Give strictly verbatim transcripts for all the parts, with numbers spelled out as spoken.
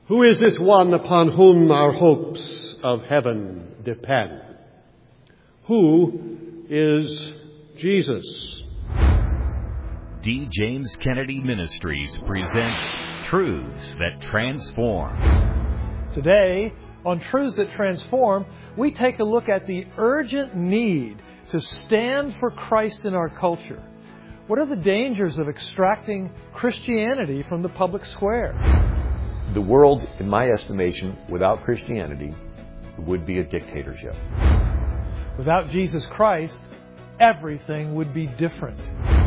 Who is this one upon whom our hopes of heaven depend? Who is Jesus? D. James Kennedy Ministries presents Truths That Transform. Today, on Truths That Transform, we take a look at the urgent need to stand for Christ in our culture. What are the dangers of extracting Christianity from the public square? The world, in my estimation, without Christianity, would be a dictatorship. Without Jesus Christ, everything would be different.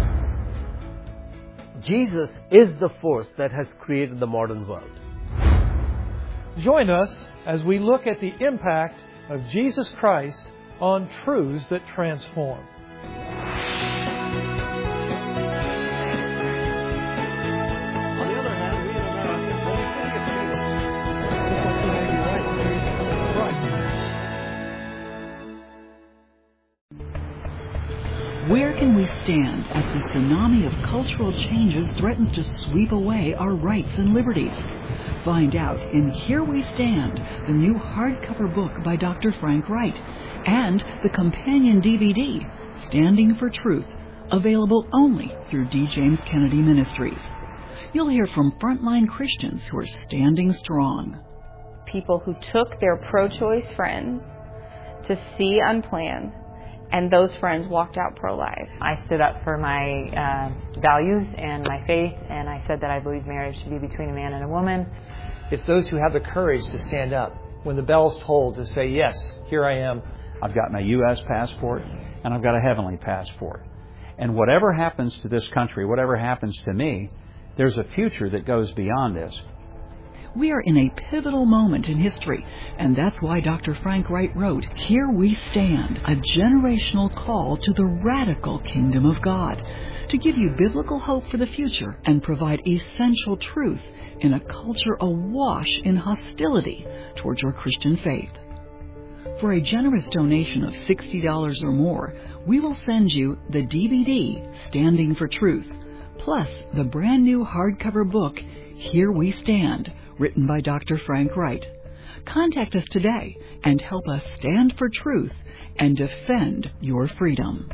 Jesus is the force that has created the modern world. Join us as we look at the impact of Jesus Christ on truths that transform. Where can we stand as the tsunami of cultural changes threatens to sweep away our rights and liberties? Find out in Here We Stand, the new hardcover book by Doctor Frank Wright, and the companion D V D, Standing for Truth, available only through D. James Kennedy Ministries. You'll hear from frontline Christians who are standing strong. People who took their pro-choice friends to see unplanned, and those friends walked out pro-life. I stood up for my uh, values and my faith, and I said that I believe marriage should be between a man and a woman. It's those who have the courage to stand up when the bell's tolled to say, yes, here I am. I've got my U S passport, and I've got a heavenly passport. And whatever happens to this country, whatever happens to me, there's a future that goes beyond this. We are in a pivotal moment in history, and that's why Doctor Frank Wright wrote, Here We Stand, a generational call to the radical kingdom of God, to give you biblical hope for the future and provide essential truth in a culture awash in hostility towards your Christian faith. For a generous donation of sixty dollars or more, we will send you the D V D, Standing for Truth, plus the brand new hardcover book, Here We Stand, written by Doctor Frank Wright. Contact us today and help us stand for truth and defend your freedom.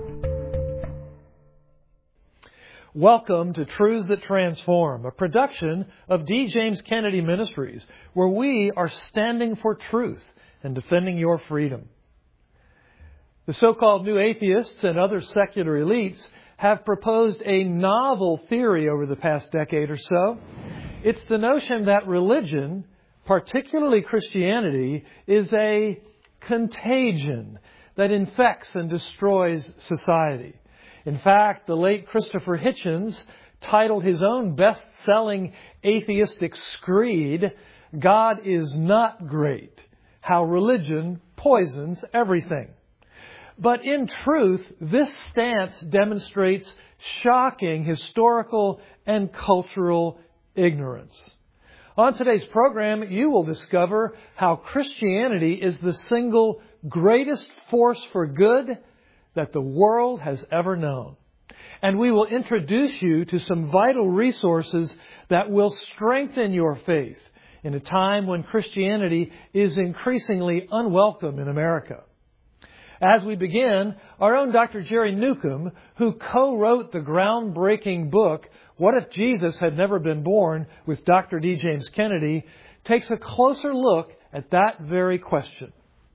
Welcome to Truths That Transform, a production of D. James Kennedy Ministries, where we are standing for truth and defending your freedom. The so-called new atheists and other secular elites have proposed a novel theory over the past decade or so. It's the notion that religion, particularly Christianity, is a contagion that infects and destroys society. In fact, the late Christopher Hitchens titled his own best-selling atheistic screed, God is not great, How Religion Poisons Everything. But in truth, this stance demonstrates shocking historical and cultural ignorance. On today's program, you will discover how Christianity is the single greatest force for good that the world has ever known. And we will introduce you to some vital resources that will strengthen your faith in a time when Christianity is increasingly unwelcome in America. As we begin, our own Doctor Jerry Newcomb, who co-wrote the groundbreaking book, What If Jesus Had Never Been Born, with Doctor D. James Kennedy, takes a closer look at that very question.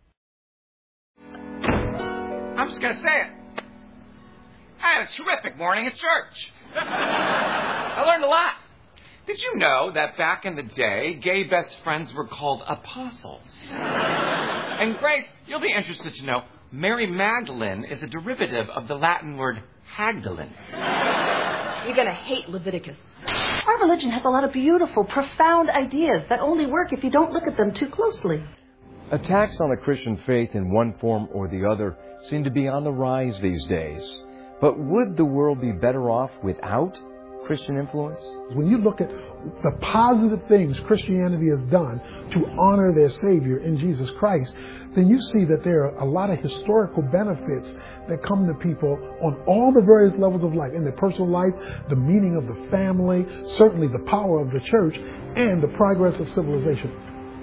I'm just going to say it. I had a terrific morning at church. I learned a lot. Did you know that back in the day, gay best friends were called apostles? And Grace, you'll be interested to know, Mary Magdalene is a derivative of the Latin word Hagdalene. You're going to hate Leviticus. Our religion has a lot of beautiful, profound ideas that only work if you don't look at them too closely. Attacks on the Christian faith in one form or the other seem to be on the rise these days. But would the world be better off without Christian influence? When you look at the positive things Christianity has done to honor their Savior in Jesus Christ, then you see that there are a lot of historical benefits that come to people on all the various levels of life, in their personal life, the meaning of the family, certainly the power of the church, and the progress of civilization.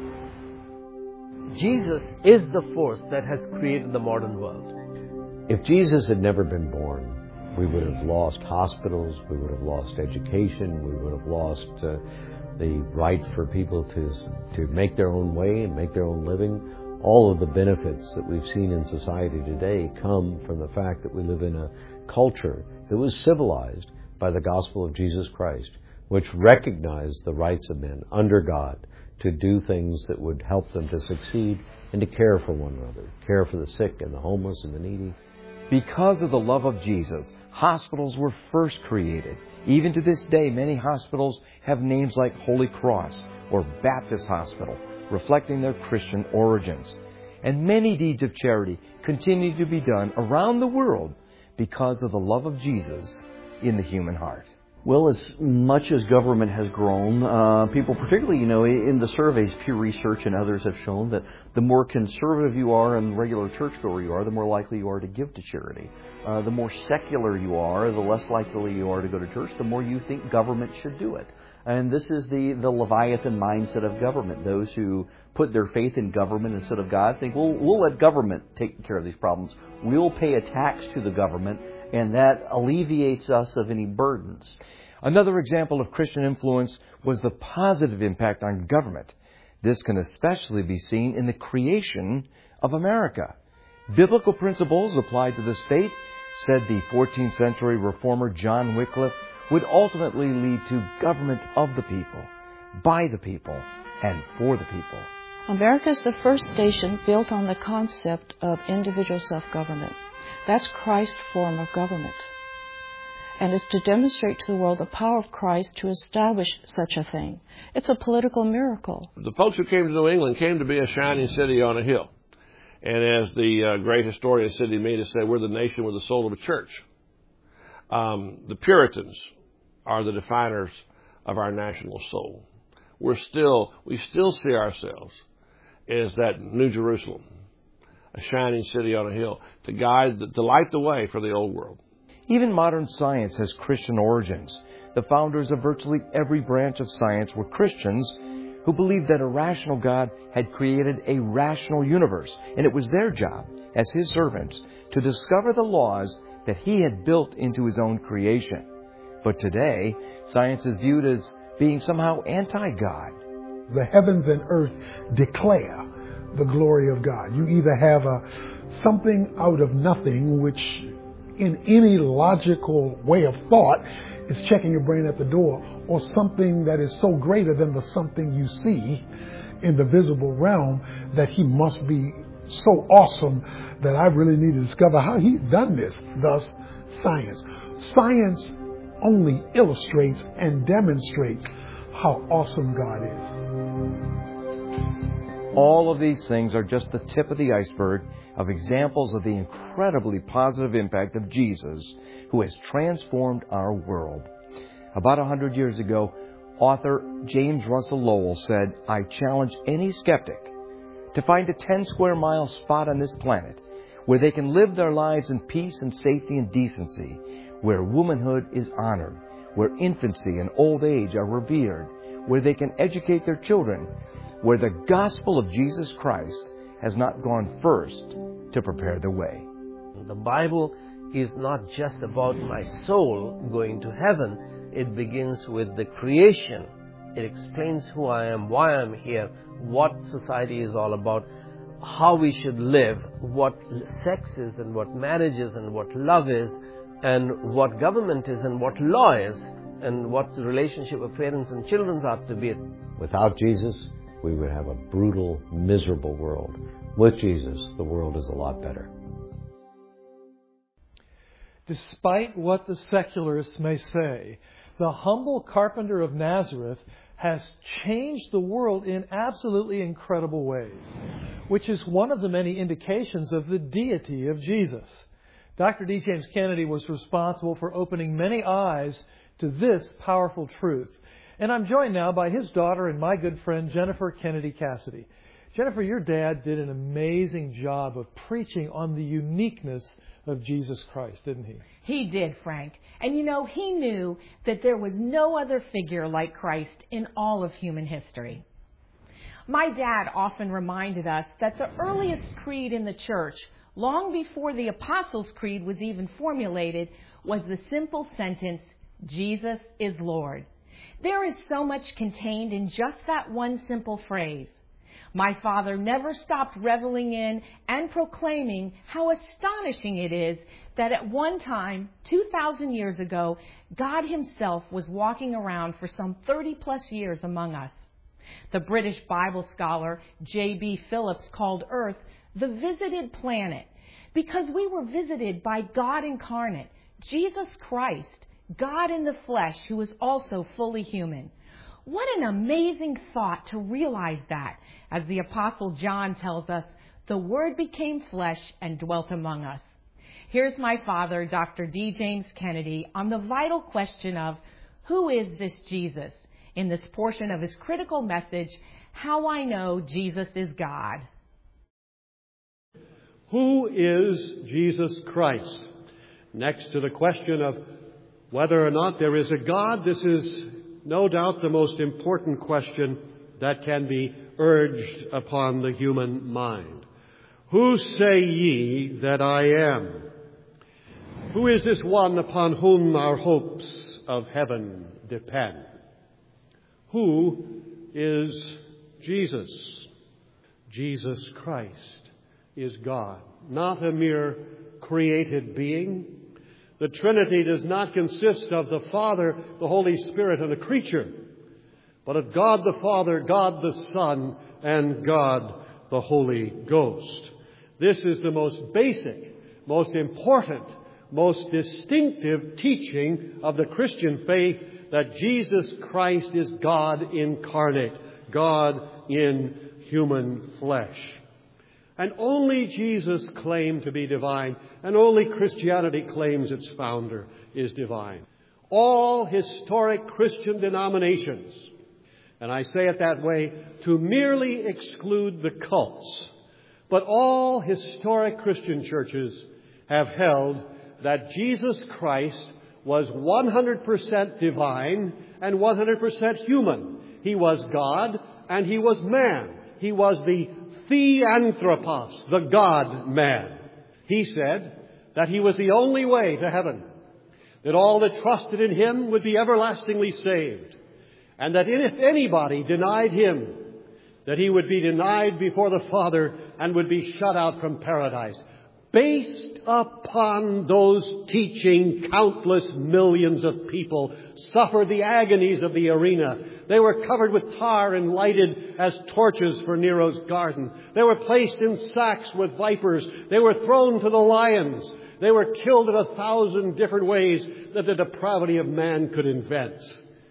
Jesus is the force that has created the modern world. If Jesus had never been born, we would have lost hospitals, we would have lost education, we would have lost uh, the right for people to to make their own way and make their own living. All of the benefits that we've seen in society today come from the fact that we live in a culture that was civilized by the gospel of Jesus Christ, which recognized the rights of men under God to do things that would help them to succeed and to care for one another, care for the sick and the homeless and the needy. Because of the love of Jesus, hospitals were first created. Even to this day, many hospitals have names like Holy Cross or Baptist Hospital, reflecting their Christian origins. And many deeds of charity continue to be done around the world because of the love of Jesus in the human heart. Well, as much as government has grown, uh, people, particularly, you know, in the surveys, Pew Research and others have shown that the more conservative you are and regular churchgoer you are, the more likely you are to give to charity. Uh, the more secular you are, the less likely you are to go to church, the more you think government should do it. And this is the, the Leviathan mindset of government. Those who put their faith in government instead of God think, well, we'll let government take care of these problems. We'll pay a tax to the government, and that alleviates us of any burdens. Another example of Christian influence was the positive impact on government. This can especially be seen in the creation of America. Biblical principles applied to the state, said the fourteenth century reformer John Wycliffe, would ultimately lead to government of the people, by the people, and for the people. America is the first nation built on the concept of individual self-government. That's Christ's form of government. And it's to demonstrate to the world the power of Christ to establish such a thing. It's a political miracle. The folks who came to New England came to be a shining city on a hill. And as the uh, great historian Sidney Meade said, we're the nation with the soul of a church. Um, the Puritans are the definers of our national soul. We're still, we still see ourselves as that New Jerusalem, a shining city on a hill, to guide, to light the way for the old world. Even modern science has Christian origins. The founders of virtually every branch of science were Christians who believed that a rational God had created a rational universe, and it was their job, as His servants, to discover the laws that He had built into His own creation. But today, science is viewed as being somehow anti-God. The heavens and earth declare the glory of God. You either have a something out of nothing, which in any logical way of thought is checking your brain at the door, or something that is so greater than the something you see in the visible realm that He must be so awesome that I really need to discover how He's done this. Thus, science. Science only illustrates and demonstrates how awesome God is. All of these things are just the tip of the iceberg of examples of the incredibly positive impact of Jesus, who has transformed our world. About a hundred years ago, author James Russell Lowell said, "I challenge any skeptic to find a ten square mile spot on this planet where they can live their lives in peace and safety and decency, where womanhood is honored, where infancy and old age are revered, where they can educate their children, where the gospel of Jesus Christ has not gone first to prepare the way." The Bible is not just about my soul going to heaven. It begins with the creation. It explains who I am, why I'm here, what society is all about, how we should live, what sex is and what marriage is and what love is, and what government is and what law is, and what the relationship of parents and children ought to be. Without Jesus, we would have a brutal, miserable world. With Jesus, the world is a lot better. Despite what the secularists may say, the humble carpenter of Nazareth has changed the world in absolutely incredible ways, which is one of the many indications of the deity of Jesus. Doctor D. James Kennedy was responsible for opening many eyes to this powerful truth. And I'm joined now by his daughter and my good friend, Jennifer Kennedy Cassidy. Jennifer, your dad did an amazing job of preaching on the uniqueness of Jesus Christ, didn't he? He did, Frank. And you know, he knew that there was no other figure like Christ in all of human history. My dad often reminded us that the earliest creed in the church, long before the Apostles' Creed was even formulated, was the simple sentence, Jesus is Lord. There is so much contained in just that one simple phrase. My father never stopped reveling in and proclaiming how astonishing it is that at one time, two thousand years ago, God himself was walking around for some thirty plus years among us. The British Bible scholar J B Phillips called Earth the visited planet because we were visited by God incarnate, Jesus Christ, God in the flesh, who was also fully human. What an amazing thought to realize that. As the Apostle John tells us, the Word became flesh and dwelt among us. Here's my father, Doctor D. James Kennedy, on the vital question of who is this Jesus? In this portion of his critical message, How I Know Jesus is God. Who is Jesus Christ? Next to the question of whether or not there is a God, this is no doubt the most important question that can be urged upon the human mind. Who say ye that I am? Who is this one upon whom our hopes of heaven depend? Who is Jesus? Jesus Christ is God, not a mere created being. The Trinity does not consist of the Father, the Holy Spirit, and a creature, but of God the Father, God the Son, and God the Holy Ghost. This is the most basic, most important, most distinctive teaching of the Christian faith, that Jesus Christ is God incarnate, God in human flesh. And only Jesus claimed to be divine, and only Christianity claims its founder is divine. All historic Christian denominations, and I say it that way to merely exclude the cults, but all historic Christian churches have held that Jesus Christ was one hundred percent divine and one hundred percent human. He was God and he was man. He was the Theanthropos, the God-man. He said that he was the only way to heaven, that all that trusted in him would be everlastingly saved, and that if anybody denied him, that he would be denied before the Father and would be shut out from paradise. Based upon those teaching, countless millions of people suffered the agonies of the arena. They were covered with tar and lighted as torches for Nero's garden. They were placed in sacks with vipers. They were thrown to the lions. They were killed in a thousand different ways that the depravity of man could invent.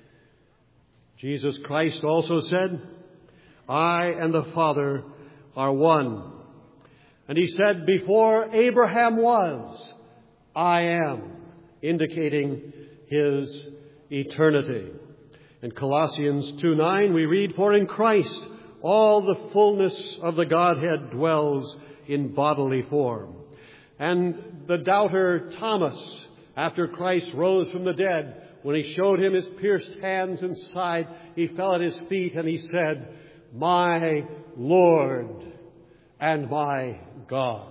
Jesus Christ also said, I and the Father are one. And he said, before Abraham was, I am, indicating his eternity. In Colossians two nine, we read, for in Christ all the fullness of the Godhead dwells in bodily form. And the doubter Thomas, after Christ rose from the dead, when he showed him his pierced hands and side, he fell at his feet and he said, my Lord and my God.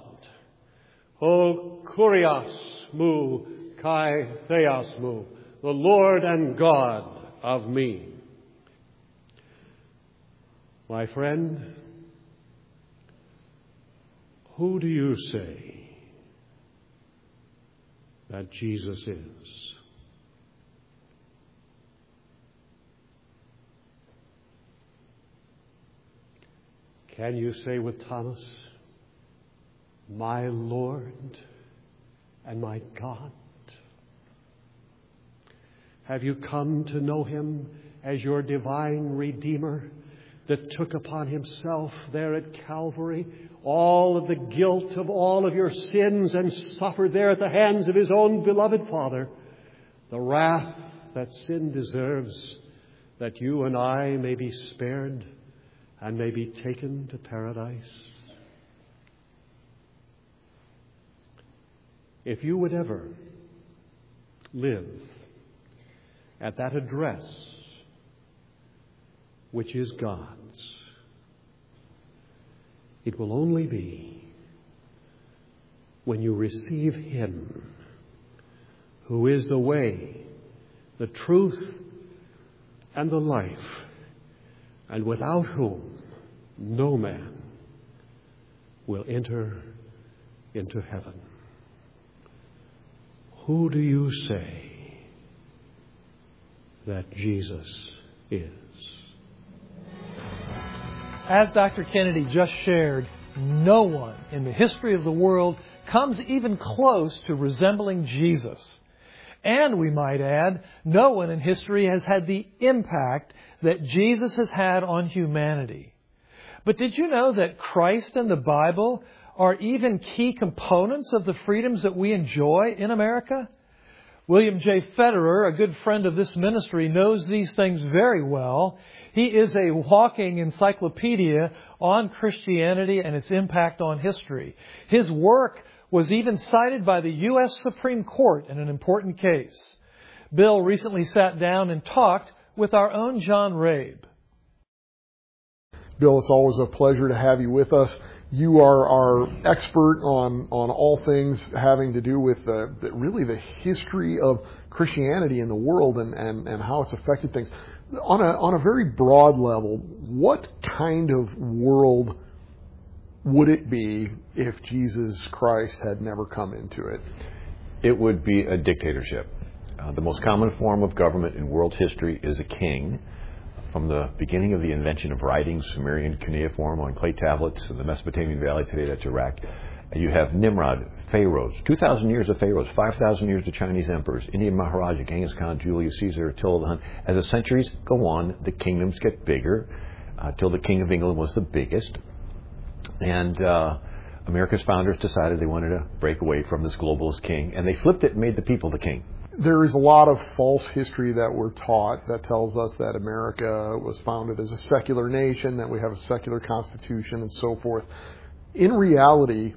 O Kurios mu kai theos mu, the Lord and God of me. My friend, who do you say that Jesus is? Can you say with Thomas, my Lord and my God? Have you come to know him as your divine Redeemer that took upon himself there at Calvary all of the guilt of all of your sins and suffered there at the hands of his own beloved Father the wrath that sin deserves, that you and I may be spared and may be taken to paradise? If you would ever live at that address which is God's, it will only be when you receive Him, who is the way, the truth, and the life, and without whom no man will enter into heaven. Who do you say that Jesus is? As Doctor Kennedy just shared, no one in the history of the world comes even close to resembling Jesus. And we might add, no one in history has had the impact that Jesus has had on humanity. But did you know that Christ and the Bible are even key components of the freedoms that we enjoy in America? William J. Federer, a good friend of this ministry, knows these things very well. He is a walking encyclopedia on Christianity and its impact on history. His work was even cited by the U S Supreme Court in an important case. Bill recently sat down and talked with our own John Rabe. Bill, it's always a pleasure to have you with us. You are our expert on, on all things having to do with the, the, really the history of Christianity in the world and, and, and how it's affected things. On a, on a very broad level, what kind of world would it be if Jesus Christ had never come into it? It would be a dictatorship. Uh, the most common form of government in world history is a king. From the beginning of the invention of writing, Sumerian cuneiform on clay tablets in the Mesopotamian Valley, today that's Iraq, you have Nimrod, pharaohs, two thousand years of pharaohs, five thousand years of Chinese emperors, Indian Maharaja, Genghis Khan, Julius Caesar, Attila the Hun. As the centuries go on, the kingdoms get bigger, uh, till the King of England was the biggest. And uh, America's founders decided they wanted to break away from this globalist king, and they flipped it and made the people the king. There is a lot of false history that we're taught that tells us that America was founded as a secular nation, that we have a secular constitution, and so forth. In reality,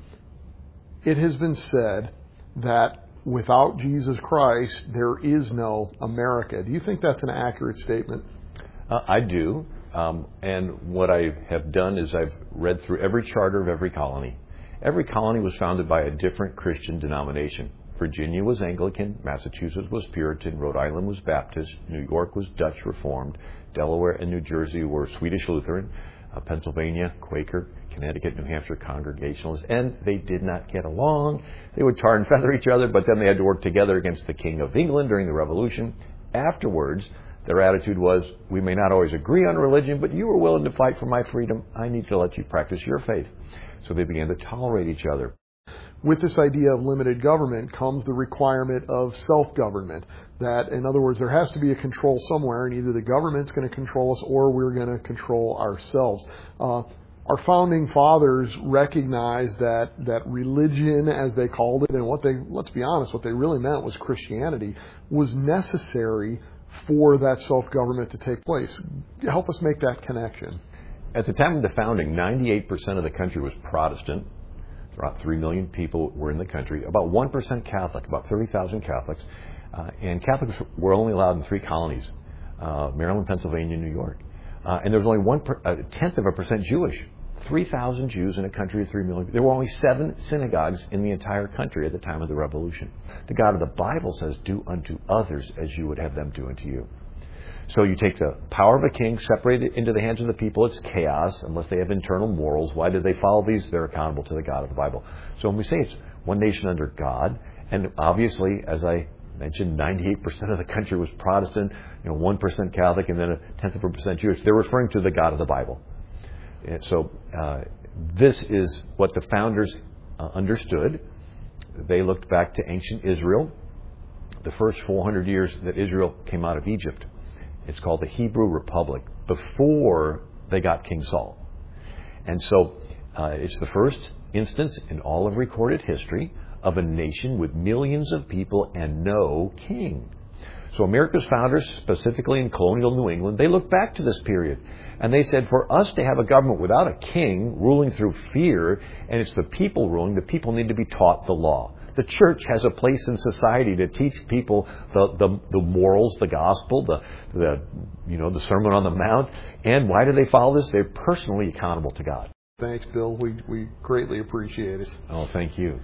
it has been said that without Jesus Christ, there is no America. Do you think that's an accurate statement? Uh, I do. Um, and what I have done is I've read through every charter of every colony. Every colony was founded by a different Christian denomination. Virginia was Anglican, Massachusetts was Puritan, Rhode Island was Baptist, New York was Dutch Reformed, Delaware and New Jersey were Swedish Lutheran, uh, Pennsylvania, Quaker, Connecticut, New Hampshire, Congregationalist, and they did not get along. They would tar and feather each other, but then they had to work together against the King of England during the Revolution. Afterwards, their attitude was, we may not always agree on religion, but you are willing to fight for my freedom. I need to let you practice your faith. So they began to tolerate each other. With this idea of limited government comes the requirement of self-government. That, in other words, there has to be a control somewhere, and either the government's going to control us or we're going to control ourselves. Uh, our founding fathers recognized that, that religion, as they called it, and what they, let's be honest, what they really meant was Christianity, was necessary for that self-government to take place. Help us make that connection. At the time of the founding, ninety-eight percent of the country was Protestant. About three million people were in the country. About one percent Catholic, about thirty thousand Catholics. Uh, and Catholics were only allowed in three colonies, uh, Maryland, Pennsylvania, New York. Uh, and there was only one per, a tenth of a percent Jewish. three thousand Jews in a country of three million. There were only seven synagogues in the entire country at the time of the Revolution. The God of the Bible says, do unto others as you would have them do unto you. So you take the power of a king, separate it into the hands of the people. It's chaos unless they have internal morals. Why did they follow these? They're accountable to the God of the Bible. So when we say it's one nation under God, and obviously, as I mentioned, ninety-eight percent of the country was Protestant, you know, one percent Catholic, and then a tenth of a percent Jewish. They're referring to the God of the Bible. And so uh, this is what the founders uh, understood. They looked back to ancient Israel, the first four hundred years that Israel came out of Egypt. It's called the Hebrew Republic, before they got King Saul. And so uh, it's the first instance in all of recorded history of a nation with millions of people and no king. So America's founders, specifically in colonial New England, they looked back to this period. And they said, for us to have a government without a king ruling through fear, and it's the people ruling, the people need to be taught the law. The church has a place in society to teach people the, the, the morals, the gospel, the, the, you know, the Sermon on the Mount. And why do they follow this? They're personally accountable to God. Thanks, Bill. We, we greatly appreciate it. Oh, thank you.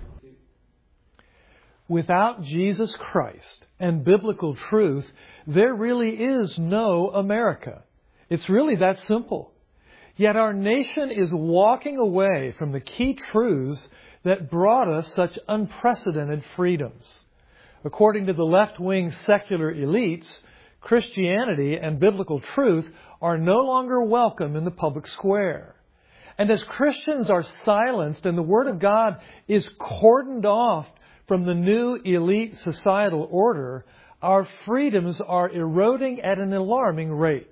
Without Jesus Christ and biblical truth, there really is no America. It's really that simple. Yet our nation is walking away from the key truths that brought us such unprecedented freedoms. According to the left-wing secular elites, Christianity and biblical truth are no longer welcome in the public square. And as Christians are silenced and the Word of God is cordoned off from the new elite societal order, our freedoms are eroding at an alarming rate.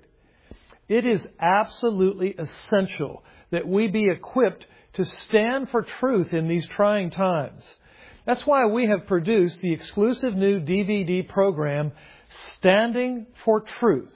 It is absolutely essential that we be equipped to stand for truth in these trying times. That's why we have produced the exclusive new D V D program, Standing for Truth.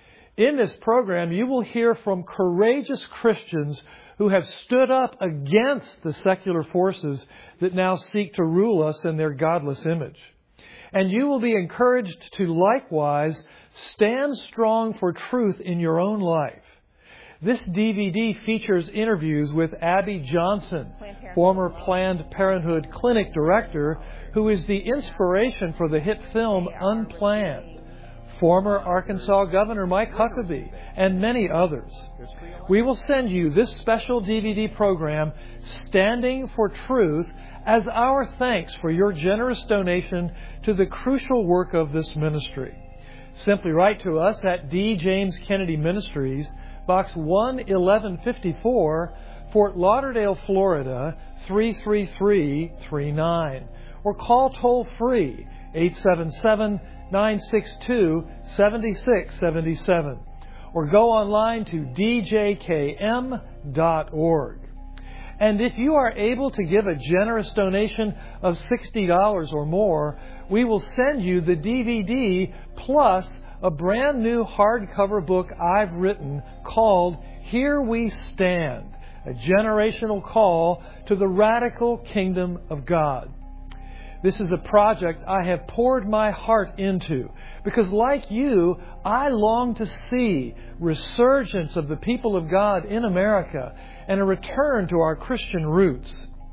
In this program, you will hear from courageous Christians who have stood up against the secular forces that now seek to rule us in their godless image. And you will be encouraged to likewise stand strong for truth in your own life. This D V D features interviews with Abby Johnson, former Planned Parenthood clinic director, who is the inspiration for the hit film Unplanned, former Arkansas Governor Mike Huckabee, and many others. We will send you this special D V D program, Standing for Truth, as our thanks for your generous donation to the crucial work of this ministry. Simply write to us at D. James Kennedy Ministries, Box one eleven fifty-four, Fort Lauderdale, Florida, three three three three nine. Or call toll-free eight seven seven, nine six two, seven six seven seven. Or go online to d j k m dot org. And if you are able to give a generous donation of sixty dollars or more, we will send you the D V D plus a brand new hardcover book I've written called Here We Stand, a generational call to the radical kingdom of God. This is a project I have poured my heart into because, like you, I long to see resurgence of the people of God in America and a return to our Christian roots.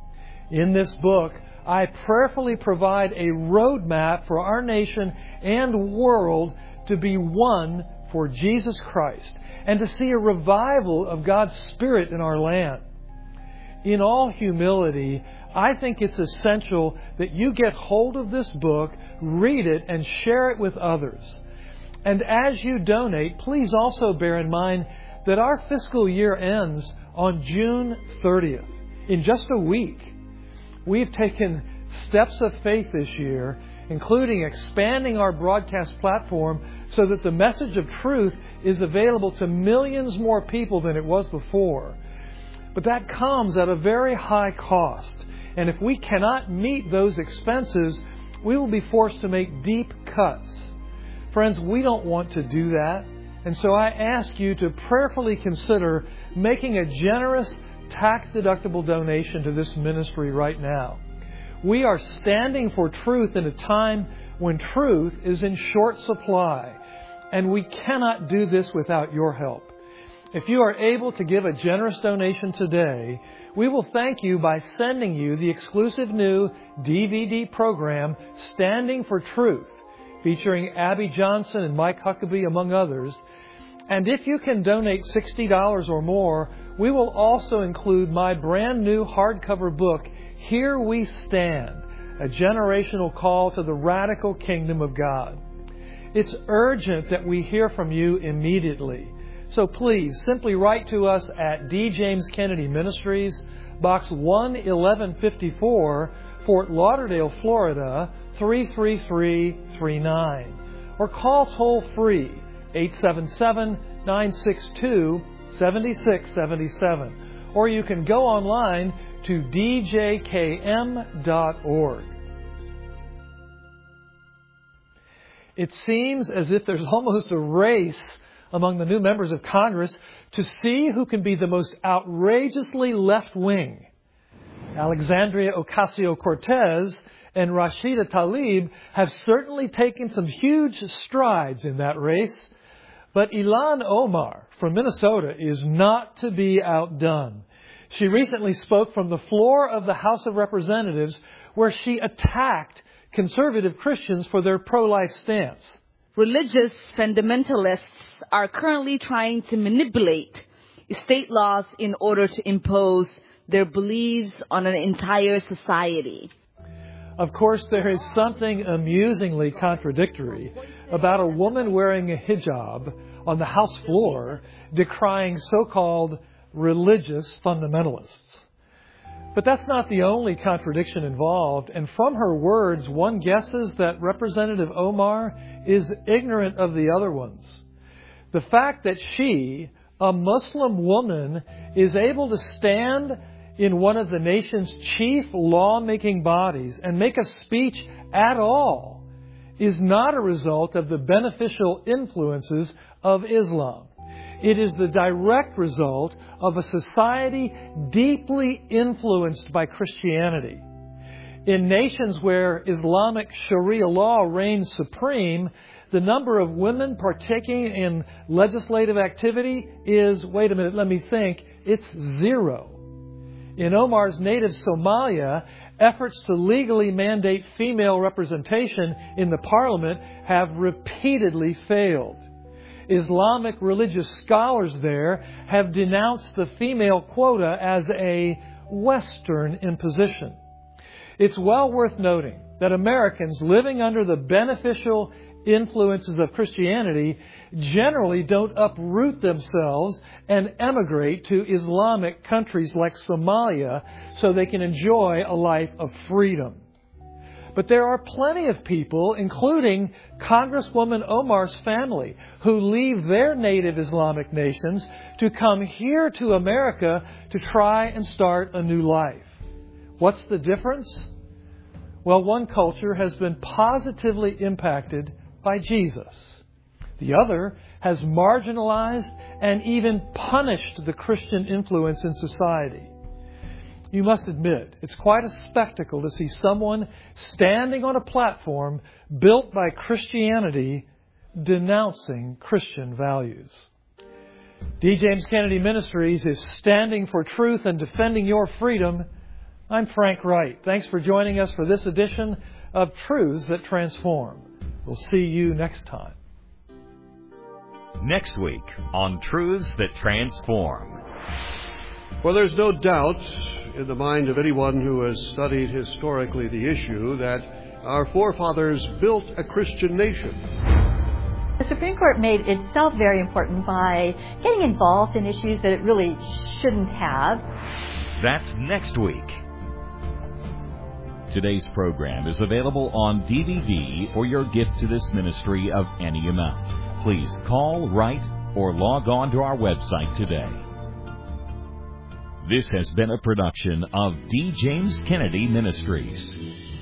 In this book, I prayerfully provide a roadmap for our nation and world to be one for Jesus Christ and to see a revival of God's Spirit in our land. In all humility, I think it's essential that you get hold of this book, read it, and share it with others. And as you donate, please also bear in mind that our fiscal year ends on June thirtieth, in just a week. We've taken steps of faith this year, including expanding our broadcast platform so that the message of truth is available to millions more people than it was before. But that comes at a very high cost. And if we cannot meet those expenses, we will be forced to make deep cuts. Friends, we don't want to do that. And so I ask you to prayerfully consider making a generous tax-deductible donation to this ministry right now. We are standing for truth in a time when truth is in short supply, and we cannot do this without your help. If you are able to give a generous donation today, we will thank you by sending you the exclusive new D V D program, Standing for Truth, featuring Abby Johnson and Mike Huckabee, among others. And if you can donate sixty dollars or more, we will also include my brand new hardcover book, Here We Stand, a generational call to the radical kingdom of God. It's urgent that we hear from you immediately. So please, simply write to us at D. James Kennedy Ministries, Box one eleven fifty-four, Fort Lauderdale, Florida, three three three three nine. Or call toll-free eight seven seven, nine six two, seven six seven seven. Or you can go online to d j k m dot org. It seems as if there's almost a race among the new members of Congress to see who can be the most outrageously left-wing. Alexandria Ocasio-Cortez and Rashida Tlaib have certainly taken some huge strides in that race, but Ilhan Omar from Minnesota is not to be outdone. She recently spoke from the floor of the House of Representatives where she attacked conservative Christians for their pro-life stance. Religious fundamentalists are currently trying to manipulate state laws in order to impose their beliefs on an entire society. Of course, there is something amusingly contradictory about a woman wearing a hijab on the House floor decrying so-called religious fundamentalists. But that's not the only contradiction involved, and from her words, one guesses that Representative Omar is ignorant of the other ones. The fact that she, a Muslim woman, is able to stand in one of the nation's chief law-making bodies and make a speech at all is not a result of the beneficial influences of Islam. It is the direct result of a society deeply influenced by Christianity. In nations where Islamic Sharia law reigns supreme, the number of women partaking in legislative activity is, wait a minute, let me think, it's zero. In Omar's native Somalia, efforts to legally mandate female representation in the parliament have repeatedly failed. Islamic religious scholars there have denounced the female quota as a Western imposition. It's well worth noting that Americans living under the beneficial influences of Christianity generally don't uproot themselves and emigrate to Islamic countries like Somalia so they can enjoy a life of freedom. But there are plenty of people, including Congresswoman Omar's family, who leave their native Islamic nations to come here to America to try and start a new life. What's the difference? Well, one culture has been positively impacted by Jesus. The other has marginalized and even punished the Christian influence in society. You must admit, it's quite a spectacle to see someone standing on a platform built by Christianity denouncing Christian values. D. James Kennedy Ministries is standing for truth and defending your freedom. I'm Frank Wright. Thanks for joining us for this edition of Truths That Transform. We'll see you next time. Next week on Truths That Transform. Well, there's no doubt in the mind of anyone who has studied historically the issue that our forefathers built a Christian nation. The Supreme Court made itself very important by getting involved in issues that it really shouldn't have. That's next week. Today's program is available on D V D or your gift to this ministry of any amount. Please call, write, or log on to our website today. This has been a production of D. James Kennedy Ministries.